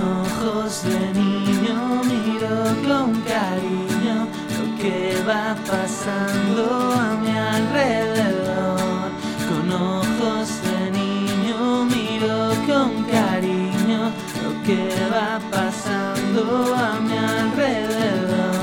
ojos de niño miro con cariño lo que va pasando a mi alrededor. Con ojos de niño miro con cariño lo que va pasando a mi alrededor.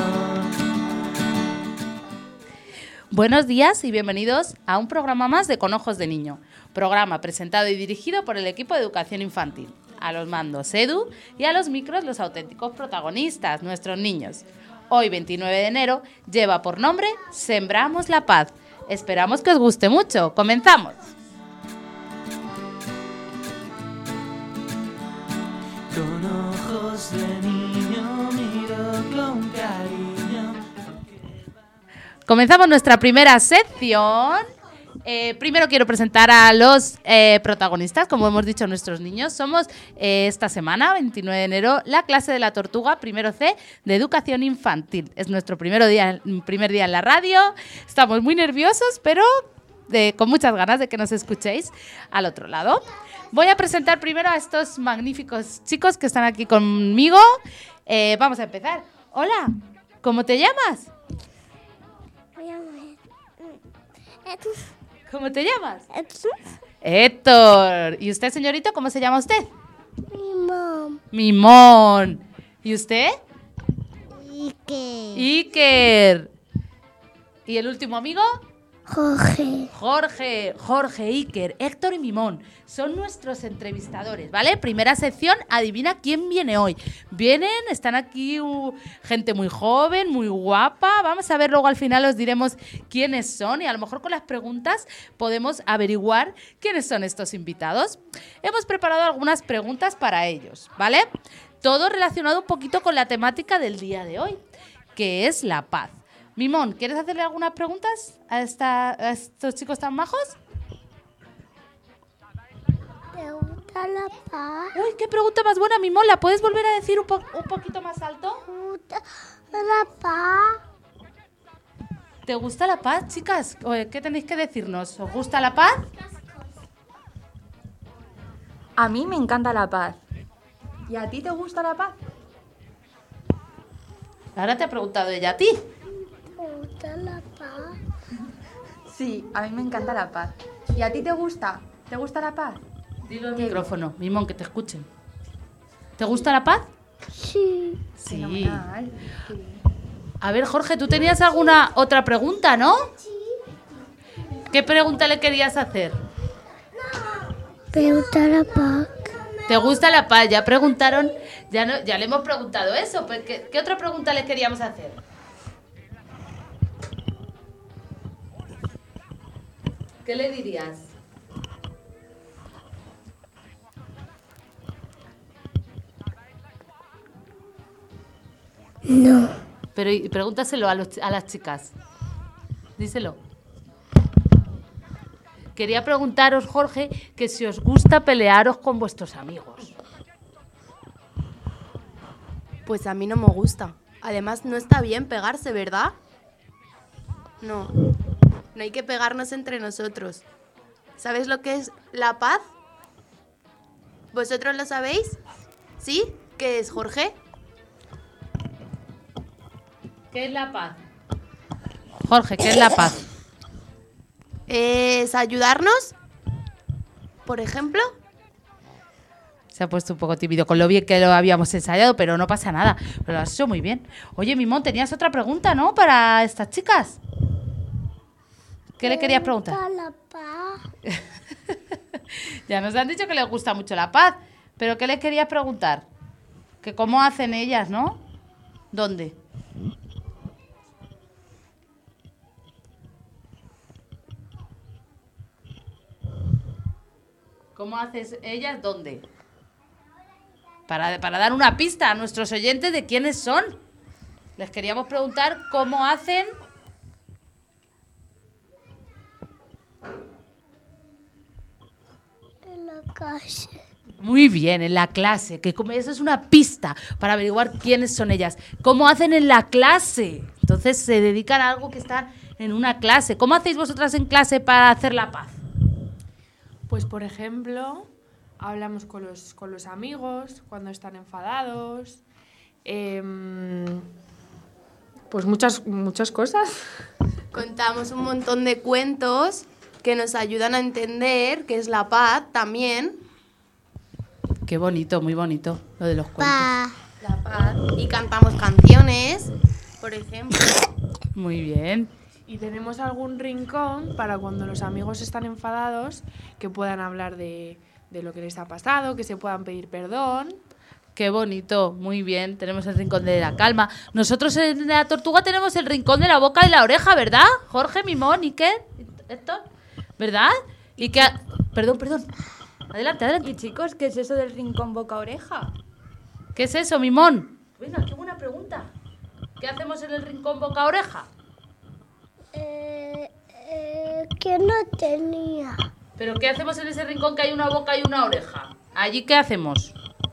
Buenos días y bienvenidos a un programa más de Con Ojos de Niño, programa presentado y dirigido por el equipo de educación infantil. A los mandos Edu y a los micros los auténticos protagonistas, nuestros niños. Hoy, 29 de enero, lleva por nombre Sembramos la Paz. Esperamos que os guste mucho. ¡Comenzamos! Con ojos de niño miro con cariño. Comenzamos nuestra primera sección. Primero quiero presentar a los protagonistas, como hemos dicho nuestros niños. Somos esta semana, 29 de enero, la clase de la Tortuga, primero C, de educación infantil. Es nuestro primer día en la radio. Estamos muy nerviosos, pero con muchas ganas de que nos escuchéis al otro lado. Voy a presentar primero a estos magníficos chicos que están aquí conmigo. Vamos a empezar. Hola, ¿cómo te llamas? ¿Cómo te llamas? Héctor. ¿Y usted, señorito, cómo se llama usted? Mimón. Mimón. ¿Y usted? Iker. Iker. ¿Y el último amigo? Jorge. Jorge, Iker, Héctor y Mimón. Son nuestros entrevistadores, ¿vale? Primera sección, adivina quién viene hoy. Están aquí gente muy joven, muy guapa. Vamos a ver, luego al final os diremos quiénes son y a lo mejor con las preguntas podemos averiguar quiénes son estos invitados. Hemos preparado algunas preguntas para ellos, ¿vale? Todo relacionado un poquito con la temática del día de hoy, que es la paz. Mimón, ¿quieres hacerle algunas preguntas a estos chicos tan majos? ¿Te gusta la paz? Uy, qué pregunta más buena, Mimón. ¿La puedes volver a decir un poquito más alto? ¿Te gusta la paz? ¿Te gusta la paz, chicas? ¿Qué tenéis que decirnos? ¿Os gusta la paz? A mí me encanta la paz. ¿Y a ti te gusta la paz? Ahora te ha preguntado ella a ti. ¿Te gusta la paz? Sí, a mí me encanta la paz. ¿Y a ti te gusta? ¿Te gusta la paz? Dilo al micrófono, Mimón, que te escuchen. ¿Te gusta la paz? Sí. Sí. Fenomenal. A ver, Jorge, tú tenías alguna otra pregunta, ¿no? ¿Qué pregunta le querías hacer? ¿Te gusta la paz? ¿Te gusta la paz? Ya preguntaron, ya le hemos preguntado eso. Pues, ¿qué otra pregunta le queríamos hacer? ¿Qué le dirías? No. Pero pregúntaselo a las chicas. Díselo. Quería preguntaros, Jorge, que si os gusta pelearos con vuestros amigos. Pues a mí no me gusta. Además, no está bien pegarse, ¿verdad? No. No hay que pegarnos entre nosotros. ¿Sabes lo que es la paz? ¿Vosotros lo sabéis? ¿Sí? ¿Qué es, Jorge? ¿Qué es la paz? Jorge, ¿qué es la paz? ¿Es ayudarnos? Por ejemplo. Se ha puesto un poco tímido con lo bien que lo habíamos ensayado, pero no pasa nada. Pero lo has hecho muy bien. Oye, Mimón, tenías otra pregunta, ¿no? Para estas chicas. ¿Qué le querías preguntar? ¿Te gusta la paz? Ya nos han dicho que les gusta mucho la paz. ¿Pero qué les querías preguntar? Que cómo hacen ellas, ¿no? ¿Dónde? ¿Cómo haces ellas? ¿Dónde? Para dar una pista a nuestros oyentes de quiénes son. Les queríamos preguntar cómo hacen. En la calle. Muy bien, en la clase, que eso es una pista para averiguar quiénes son ellas. ¿Cómo hacen en la clase? Entonces se dedican a algo que está en una clase. ¿Cómo hacéis vosotras en clase para hacer la paz? Pues, por ejemplo, hablamos con los amigos cuando están enfadados. Pues muchas cosas. Contamos un montón de cuentos que nos ayudan a entender qué es la paz también. Qué bonito, muy bonito lo de los cuentos. Pa. La paz. Y cantamos canciones, por ejemplo. Muy bien. Y tenemos algún rincón para cuando los amigos están enfadados, que puedan hablar de lo que les ha pasado, que se puedan pedir perdón. Qué bonito, muy bien. Tenemos el rincón de la calma. Nosotros en la Tortuga tenemos el rincón de la boca y la oreja, ¿verdad? Jorge, Mimón, ¿y qué? ¿Héctor? ¿Verdad? Y que... Perdón. Adelante. Y chicos, ¿qué es eso del rincón boca-oreja? ¿Qué es eso, Mimón? Venga, qué buena pregunta. ¿Qué hacemos en el rincón boca-oreja? Que no tenía. ¿Pero qué hacemos en ese rincón que hay una boca y una oreja? ¿Allí qué hacemos?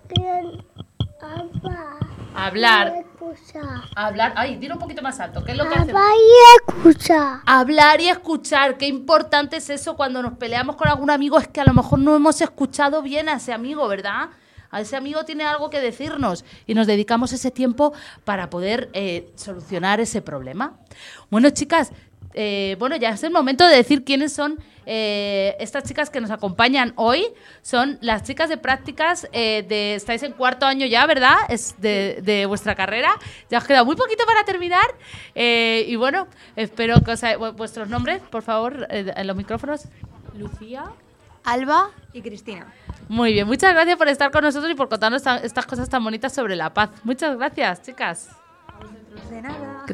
Hablar. Hablar. Ay, dilo un poquito más alto. ¿Qué es lo que hacemos? Hablar y escuchar. Qué importante es eso cuando nos peleamos con algún amigo. Es que a lo mejor no hemos escuchado bien a ese amigo, ¿verdad? A ese amigo tiene algo que decirnos y nos dedicamos ese tiempo para poder solucionar ese problema. Bueno, chicas, ya es el momento de decir quiénes son estas chicas que nos acompañan hoy. Son las chicas de prácticas estáis en 4º año ya, ¿verdad? Es de vuestra carrera. Ya os queda muy poquito para terminar. Y bueno, espero que vuestros nombres, por favor, en los micrófonos. Lucía, Alba. y Cristina. Muy bien, muchas gracias por estar con nosotros y por contarnos estas cosas tan bonitas sobre la paz. Muchas gracias, chicas. De nada.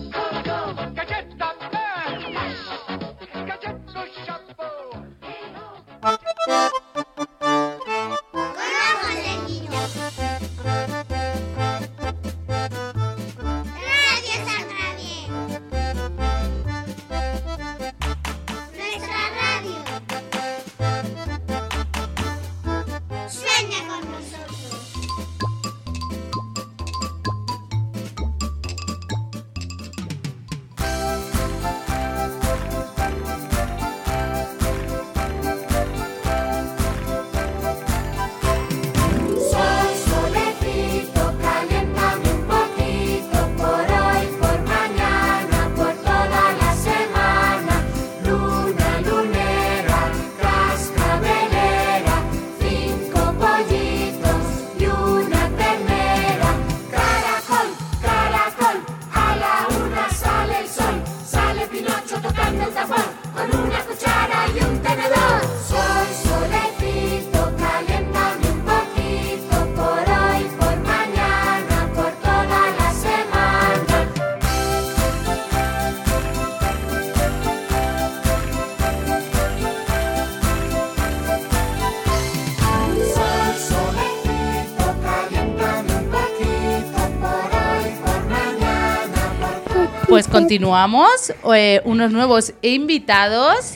Pues continuamos, unos nuevos invitados,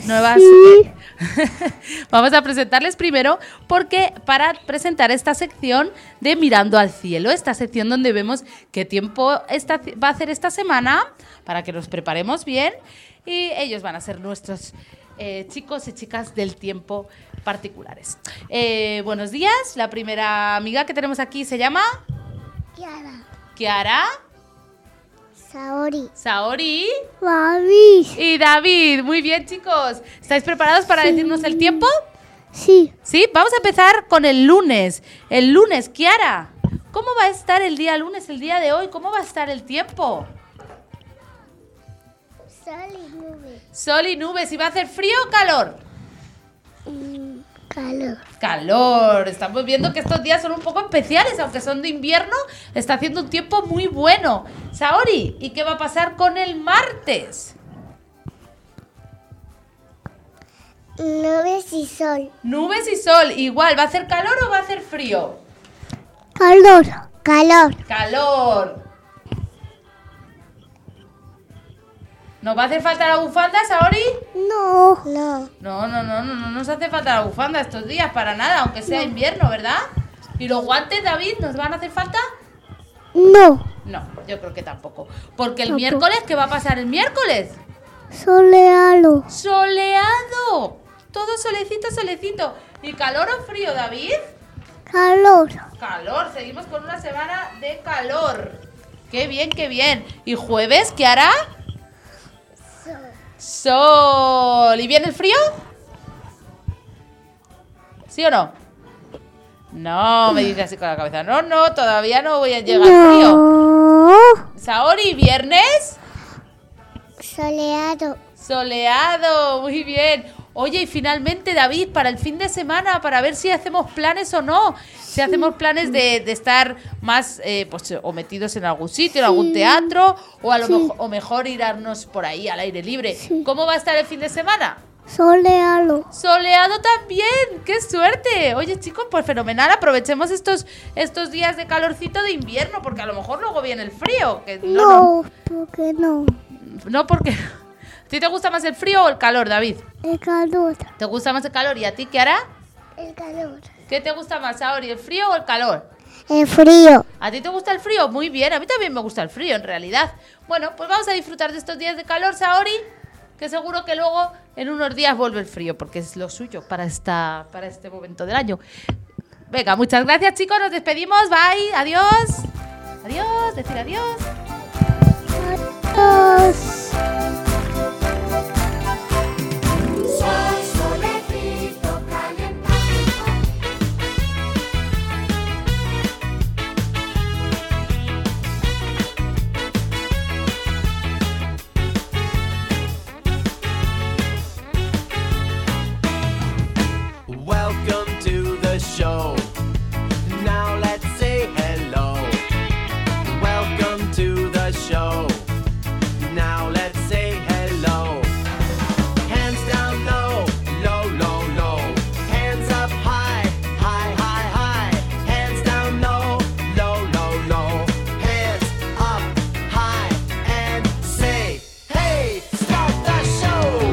Vamos a presentarles primero para presentar esta sección de Mirando al Cielo, esta sección donde vemos qué tiempo va a hacer esta semana para que nos preparemos bien y ellos van a ser nuestros chicos y chicas del tiempo particulares. Buenos días, la primera amiga que tenemos aquí se llama... Kiara. Saori. Y David. Muy bien, chicos. ¿Estáis preparados para decirnos el tiempo? Sí. Sí, vamos a empezar con el lunes. El lunes, Kiara, ¿cómo va a estar el día lunes, el día de hoy? ¿Cómo va a estar el tiempo? Sol y nubes. Sol y nubes. ¿Y va a hacer frío o calor? Calor. Calor. Estamos viendo que estos días son un poco especiales, aunque son de invierno, está haciendo un tiempo muy bueno. Saori, ¿y qué va a pasar con el martes? Nubes y sol. Nubes y sol. Igual, ¿va a hacer calor o va a hacer frío? Calor. Calor. ¿Nos va a hacer falta la bufanda, Saori? No. No nos hace falta la bufanda estos días para nada, aunque sea invierno, ¿verdad? ¿Y los guantes, David, nos van a hacer falta? No. No, yo creo que tampoco. Porque el miércoles, ¿qué va a pasar el miércoles? Soleado. ¡Soleado! Todo solecito. ¿Y calor o frío, David? Calor. Calor, seguimos con una semana de calor. Qué bien, qué bien. ¿Y jueves qué hará? Sol. ¿Y viene el frío? ¿Sí o no? No, me dice así con la cabeza. No, todavía no voy a llegar al frío. No. Saori, ¿viernes? Soleado. Soleado, muy bien. Oye, y finalmente, David, para el fin de semana, para ver si hacemos planes o no. Si hacemos planes de estar más, pues, o metidos en algún sitio, en algún teatro, o a lo o mejor irnos por ahí al aire libre. Sí. ¿Cómo va a estar el fin de semana? Soleado. Soleado también, ¡qué suerte! Oye, chicos, pues fenomenal, aprovechemos estos días de calorcito de invierno, porque a lo mejor luego viene el frío. Que No, ¿por qué no? No, porque... ¿A ti te gusta más el frío o el calor, David? El calor. ¿Te gusta más el calor? ¿Y a ti qué hará? El calor. ¿Qué te gusta más, Saori, el frío o el calor? El frío. ¿A ti te gusta el frío? Muy bien, a mí también me gusta el frío, en realidad. Bueno, pues vamos a disfrutar de estos días de calor, Saori, que seguro que luego en unos días vuelve el frío, porque es lo suyo para este momento del año. Venga, muchas gracias, chicos, nos despedimos, bye, adiós. Adiós, decir adiós. Adiós. Welcome to the show. Now let's say hello. Welcome to the show. Now let's say hello. Hands down low, low, low, low. Hands up high, high, high, high. Hands down low, low, low, low. Hands up high and say, hey, start the show.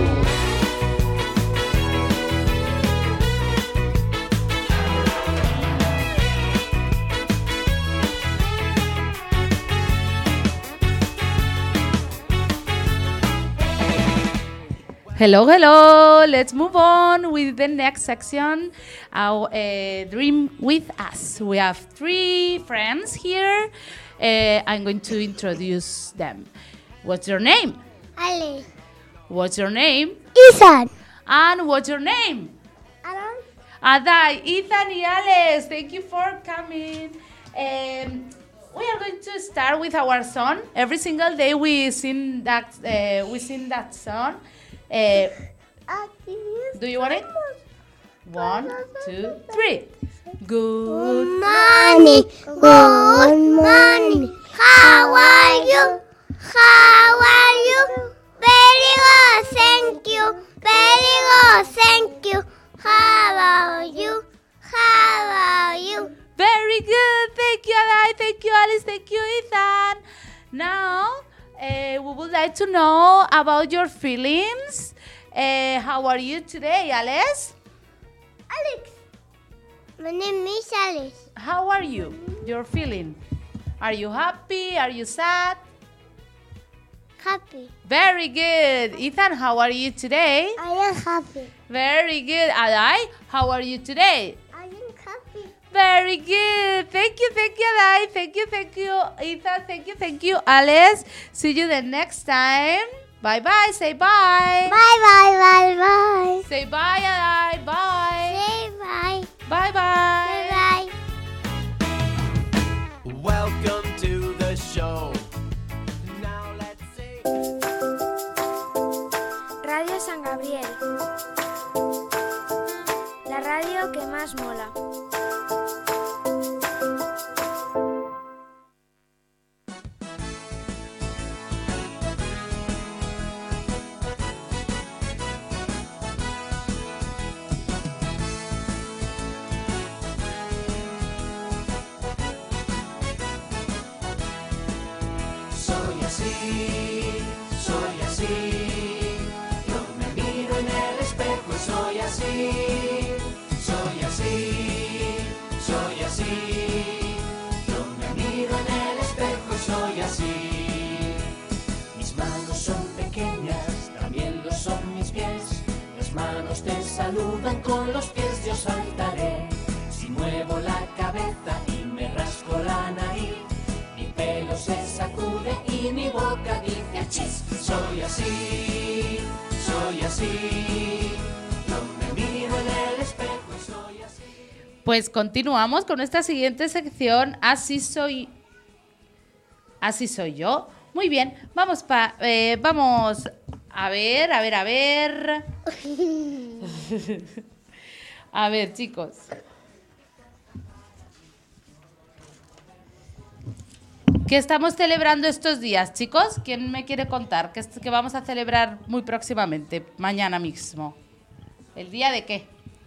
Hello, hello. Let's move on with the next section. Our Dream with Us. We have 3 friends here. I'm going to introduce them. What's your name? Ale. What's your name? Ethan. And what's your name? Aaron. Adai, Ethan y Alex, thank you for coming. We are going to start with our song. Every single day we sing that song. Do you want it? 1, 2, 3. Good. Morning. Good morning. How are you? How are you? Very good, thank you. Very good, thank you. How are you? How are you? Very good. Thank you, Adai. Thank you, Alice. Thank you, Ethan. Now, we would like to know about your feelings. How are you today, Alice? Alex. My name is Alex. How are you? Your feeling? Are you happy? Are you sad? Happy. Very good. Ethan, how are you today? I am happy. Very good. Adai, how are you today? I am happy. Very good. Thank you, Adai. Thank you, Ethan. Thank you, Alice. See you the next time. Bye-bye. Say bye. Bye, bye, bye, bye. Say bye, Adai. Bye. Say bye. Bye-bye. Bye, bye. Welcome to the show. Now let's say. Radio San Gabriel. La radio que más mola. Soy así, yo me miro en el espejo y soy así, yo me miro en el espejo y soy así. Mis manos son pequeñas, también lo son mis pies, las Las manos te saludan, con los pies yo saltaré. Si muevo la cabeza y me rasco la nariz, mi pelo se sacude y mi boca dice achis. Soy así, soy así. Yo me miro en el espejo y soy así. Pues continuamos con nuestra siguiente sección, Así soy yo. Muy bien, vamos a ver. A ver, chicos. ¿Qué estamos celebrando estos días, chicos? ¿Quién me quiere contar? ¿Qué vamos a celebrar muy próximamente, mañana mismo? ¿El día de qué?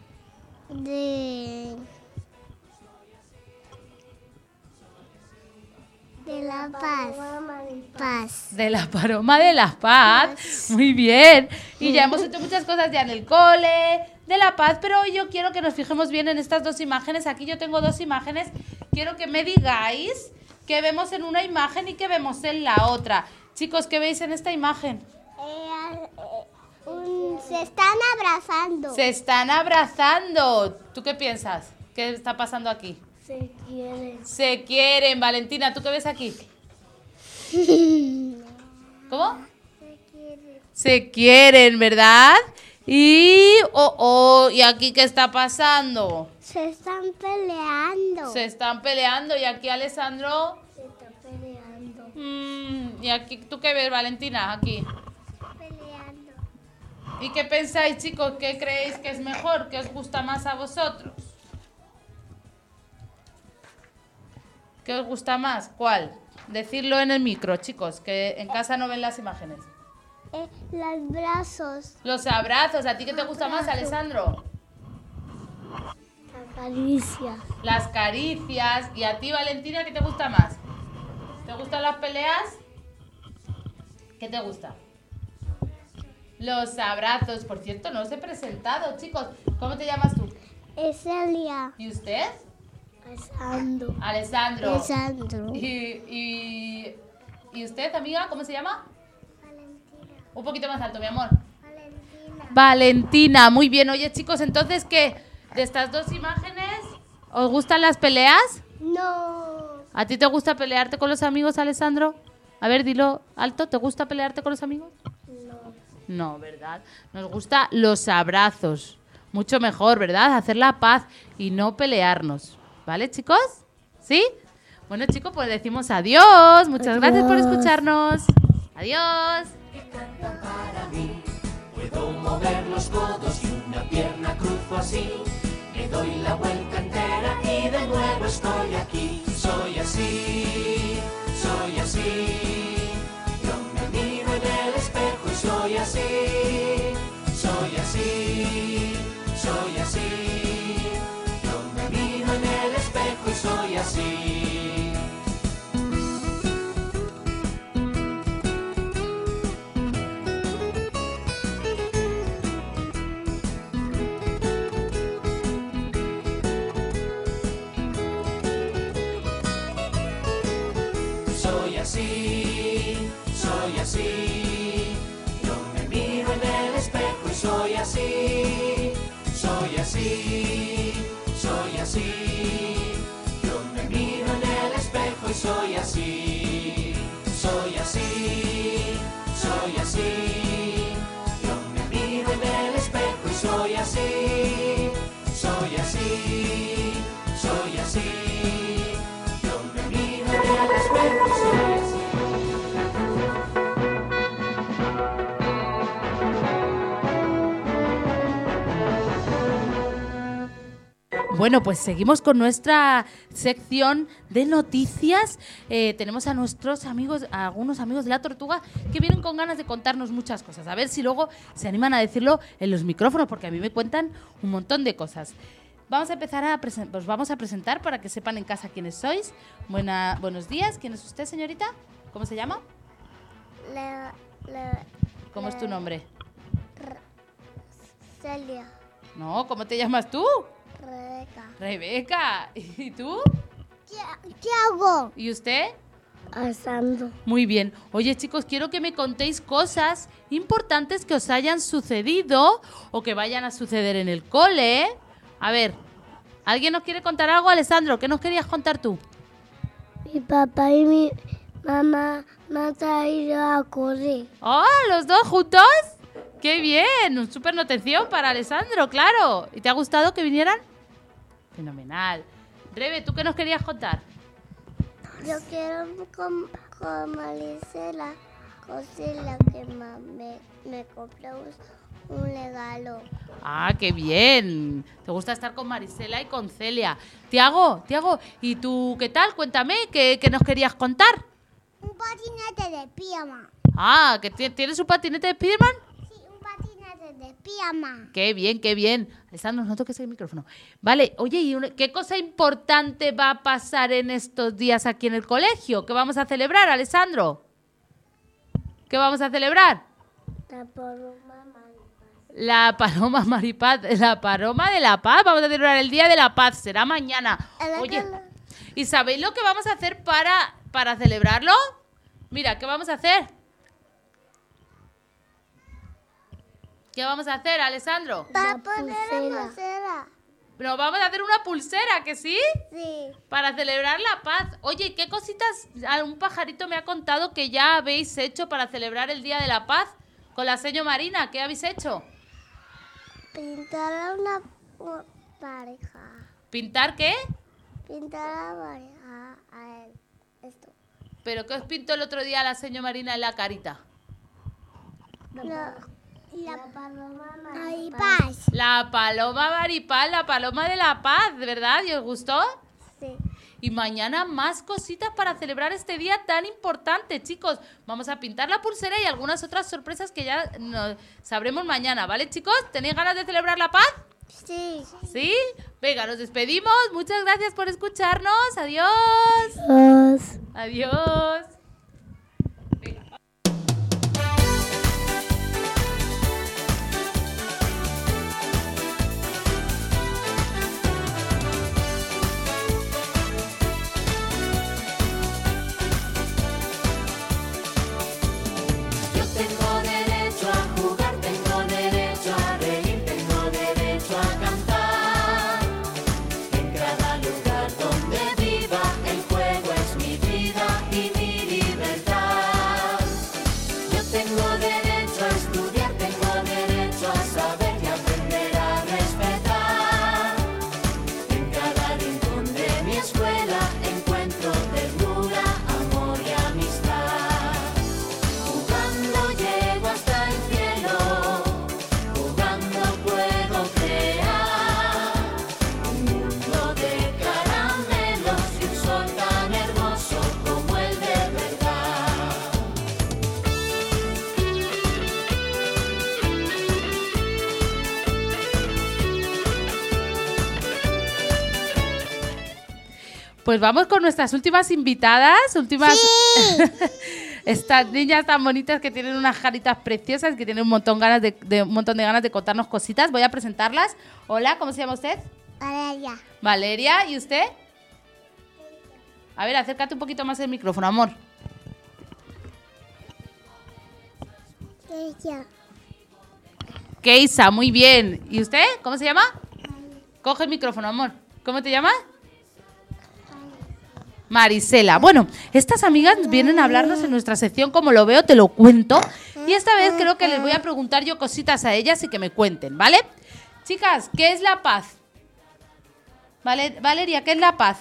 De la paz. De la Paloma de la Paz. Muy bien. Y ya hemos hecho muchas cosas ya en el cole, de la paz, pero hoy yo quiero que nos fijemos bien en estas dos imágenes. Aquí yo tengo dos imágenes. Quiero que me digáis qué vemos en una imagen y qué vemos en la otra. Chicos, ¿qué veis en esta imagen? Se están abrazando. Se están abrazando. ¿Tú qué piensas? ¿Qué está pasando aquí? Se quieren. Se quieren. Valentina, ¿tú qué ves aquí? ¿Cómo? Se quieren, ¿verdad? Y ¿y aquí qué está pasando? Se están peleando. Se están peleando. ¿Y aquí Alessandro? Se está peleando. ¿Y aquí tú qué ves, Valentina? Aquí. Peleando. ¿Y qué pensáis, chicos? ¿Qué creéis que es mejor? ¿Qué os gusta más a vosotros? ¿Qué os gusta más? ¿Cuál? Decirlo en el micro, chicos, que en casa no ven las imágenes. Los brazos. Los abrazos. ¿A ti qué te gusta más, Alessandro? La caricia. Las caricias. ¿Y a ti, Valentina, qué te gusta más? ¿Te gustan las peleas? ¿Qué te gusta? Los abrazos. Por cierto, no os he presentado, chicos. ¿Cómo te llamas tú? Es Elia. ¿Y usted? Alessandro. Alessandro. ¿Y usted, amiga, cómo se llama? Valentina. Un poquito más alto, mi amor. Valentina. Valentina, muy bien. Oye, chicos, entonces, ¿qué? De estas dos imágenes, ¿os gustan las peleas? No. ¿A ti te gusta pelearte con los amigos, Alessandro? A ver, dilo alto, ¿te gusta pelearte con los amigos? No, ¿verdad? Nos gustan los abrazos. Mucho mejor, ¿verdad? Hacer la paz y no pelearnos. ¿Vale, chicos? ¿Sí? Bueno, chicos, pues decimos adiós. Muchas gracias por escucharnos. Adiós. Para mí, puedo mover los codos y una pierna cruzo así. Me doy la vuelta entera y de nuevo estoy aquí. Soy así, soy así. Yo me miro en el espejo y soy así. Soy así, soy así. Yo me miro en el espejo y soy así. Soy así, soy así. Yo me miro en el espejo y soy así. Soy así, soy así. Yo me miro en el espejo y soy así. Soy así, soy así. Yo me miro en el espejo y soy así. Soy así, soy así. Yo me miro en el espejo y soy así. Bueno, pues seguimos con nuestra sección de noticias. Tenemos a nuestros amigos, a algunos amigos de La Tortuga, que vienen con ganas de contarnos muchas cosas. A ver si luego se animan a decirlo en los micrófonos, porque a mí me cuentan un montón de cosas. Vamos a empezar os vamos a presentar para que sepan en casa quiénes sois. Buenos días. ¿Quién es usted, señorita? ¿Cómo se llama? ¿Cómo es tu nombre? Celia. No, ¿cómo te llamas tú? Rebeca. Rebeca. ¿Y tú? ¿Qué hago? ¿Y usted? Asando. Muy bien. Oye, chicos, quiero que me contéis cosas importantes que os hayan sucedido o que vayan a suceder en el cole. A ver, ¿alguien nos quiere contar algo? Alessandro, ¿qué nos querías contar tú? Mi papá y mi mamá me han traído a correr. ¡Oh, los dos juntos! ¡Qué bien! Súper notación para Alessandro, claro. ¿Y te ha gustado que vinieran? Fenomenal. Rebe, ¿tú qué nos querías contar? Yo quiero con Marisela Cosela que me compró un regalo. ¡Ah, qué bien! Te gusta estar con Marisela y con Celia. Tiago, ¿y tú qué tal? Cuéntame, ¿qué nos querías contar? Un patinete de pijama. Ah, ¿que tienes un patinete de Spiderman? Sí, un patinete de pijama. Qué bien, qué bien. Alessandro, no toques el micrófono. Vale, oye, ¿y qué cosa importante va a pasar en estos días aquí en el colegio? ¿Qué vamos a celebrar, Alessandro? ¿Qué vamos a celebrar? La paloma maripaz. La paloma de la paz. Vamos a celebrar el Día de la Paz. Será mañana. El Oye, que la- ¿y sabéis lo que vamos a hacer para celebrarlo? Mira, ¿qué vamos a hacer? ¿Qué vamos a hacer, Alessandro? Va a poner la pulsera. Nos vamos a hacer una pulsera, ¿que sí? Sí. Para celebrar la paz. Oye, ¿qué cositas? Un pajarito me ha contado que ya habéis hecho para celebrar el Día de la Paz con la señora Marina. ¿Qué habéis hecho? Pintar a una pareja. ¿Pintar qué? Pintar a la pareja a él. Esto. ¿Pero qué os pintó el otro día la señora Marina en la carita? La paloma maripaz. La paloma maripaz, la paloma de la paz, ¿verdad? ¿Y os gustó? Sí. Y mañana más cositas para celebrar este día tan importante, chicos. Vamos a pintar la pulsera y algunas otras sorpresas que ya sabremos mañana, ¿vale, chicos? ¿Tenéis ganas de celebrar la paz? Sí. ¿Sí? Venga, nos despedimos. Muchas gracias por escucharnos. Adiós. Adiós. Yo tengo derecho a jugar, tengo derecho a reír, tengo derecho a cantar. En cada lugar donde viva, el juego es mi vida y mi libertad. Yo tengo derecho a estudiar, tengo derecho a saber y aprender a respetar. En cada rincón de mi escuela encuentro ternura, amor y amistad. Jugando llego hasta el cielo, jugando puedo crear un mundo de caramelos y un sol tan hermoso como el de verdad. Pues vamos con nuestras últimas invitadas, estas niñas tan bonitas que tienen unas caritas preciosas, que tienen un montón de ganas de contarnos cositas. Voy a presentarlas. Hola, ¿cómo se llama usted? Valeria. Valeria, ¿y usted? A ver, acércate un poquito más el micrófono, amor. Ella. Keisa, muy bien. ¿Y usted? ¿Cómo se llama? Coge el micrófono, amor. ¿Cómo te llamas? Marisela. Bueno, estas amigas vienen a hablarnos en nuestra sección Como lo veo, te lo cuento. Y esta vez creo que les voy a preguntar yo cositas a ellas y que me cuenten, ¿vale? Chicas, ¿qué es la paz? Valeria, ¿qué es la paz?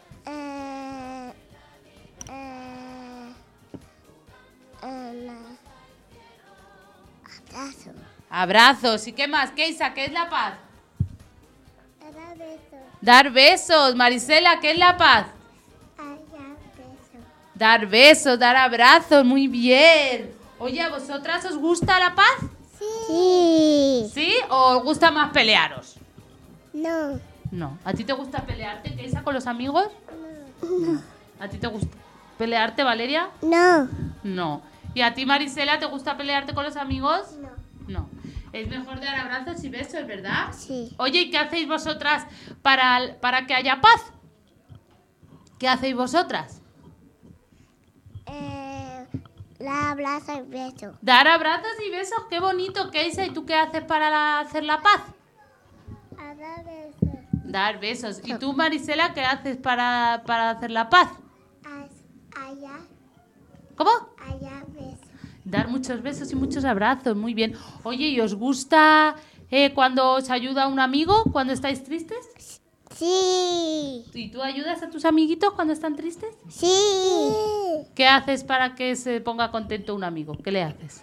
Abrazo. Abrazos. ¿Y qué más? Keisa, ¿qué es la paz? Era beso. Dar besos. Marisela, ¿qué es la paz? Allá beso. Dar besos, dar abrazos. Muy bien. Oye, ¿a vosotras os gusta la paz? Sí. ¿Sí? ¿O os gusta más pelearos? No. No. ¿A ti te gusta pelearte, Keisa, con los amigos? No. ¿A ti te gusta pelearte, Valeria? No. No. ¿Y a ti, Marisela, te gusta pelearte con los amigos? No. No. Es mejor dar abrazos y besos, ¿verdad? Sí. Oye, ¿y qué hacéis vosotras para que haya paz? ¿Qué hacéis vosotras? La abrazo y beso. Dar abrazos y besos, qué bonito, Keisa. ¿Y tú qué haces para hacer la paz? A dar besos. Dar besos. ¿Y tú, Marisela, qué haces para hacer la paz? Allá, ¿Cómo? allá besos. Dar muchos besos y muchos abrazos, muy bien. Oye, ¿y os gusta cuando os ayuda un amigo cuando estáis tristes? Sí. ¿Y tú ayudas a tus amiguitos cuando están tristes? Sí. ¿Qué haces para que se ponga contento un amigo? ¿Qué le haces?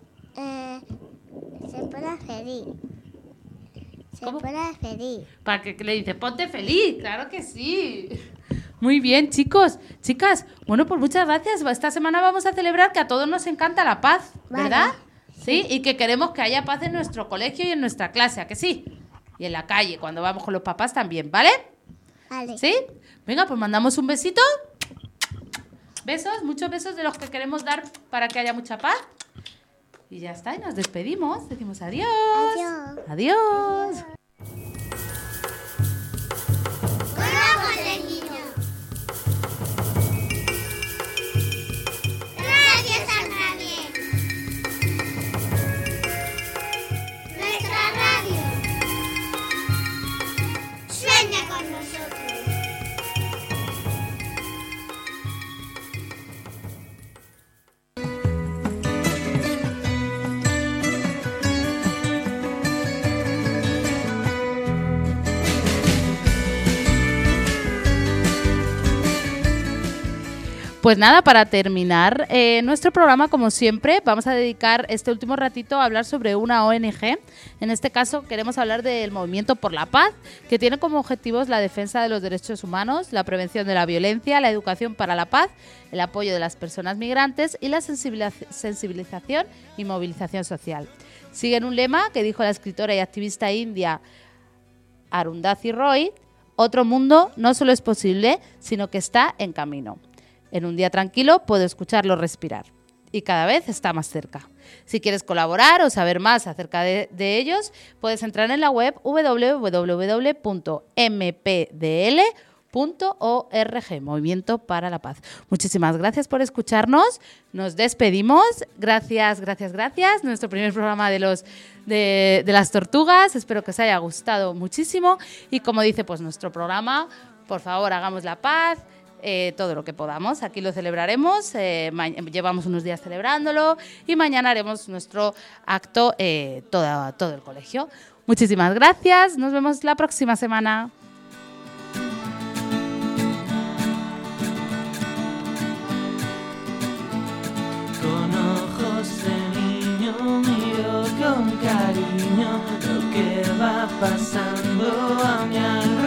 Se pone feliz. ¿Cómo? Se pone feliz. ¿Para que le dices, ponte feliz? Claro que sí. Muy bien, chicos. Chicas, bueno, pues muchas gracias. Esta semana vamos a celebrar que a todos nos encanta la paz, ¿verdad? Vale. Sí, y que queremos que haya paz en nuestro colegio y en nuestra clase, ¿a que sí? Y en la calle, cuando vamos con los papás también, ¿vale? Vale. ¿Sí? Venga, pues mandamos un besito. Besos, muchos besos de los que queremos dar para que haya mucha paz. Y ya está, y nos despedimos. Decimos adiós. Adiós. Adiós. Radio San Gabriel. Nuestra radio. Sueña con nosotros. Pues nada, para terminar nuestro programa, como siempre, vamos a dedicar este último ratito a hablar sobre una ONG. En este caso, queremos hablar del Movimiento por la Paz, que tiene como objetivos la defensa de los derechos humanos, la prevención de la violencia, la educación para la paz, el apoyo de las personas migrantes y la sensibilización y movilización social. Siguen un lema que dijo la escritora y activista india Arundhati Roy: otro mundo no solo es posible, sino que está en camino. En un día tranquilo puedo escucharlo respirar y cada vez está más cerca. Si quieres colaborar o saber más acerca de ellos, puedes entrar en la web www.mpdl.org, Movimiento para la Paz. Muchísimas gracias por escucharnos. Nos despedimos. Gracias. Nuestro primer programa de las tortugas. Espero que os haya gustado muchísimo. Y como dice pues nuestro programa, por favor, hagamos la paz. Todo lo que podamos, aquí lo celebraremos, llevamos unos días celebrándolo y mañana haremos nuestro acto todo el colegio. Muchísimas gracias, nos vemos la próxima semana. Con ojos de niño miro con cariño lo que va pasando a mi alrededor.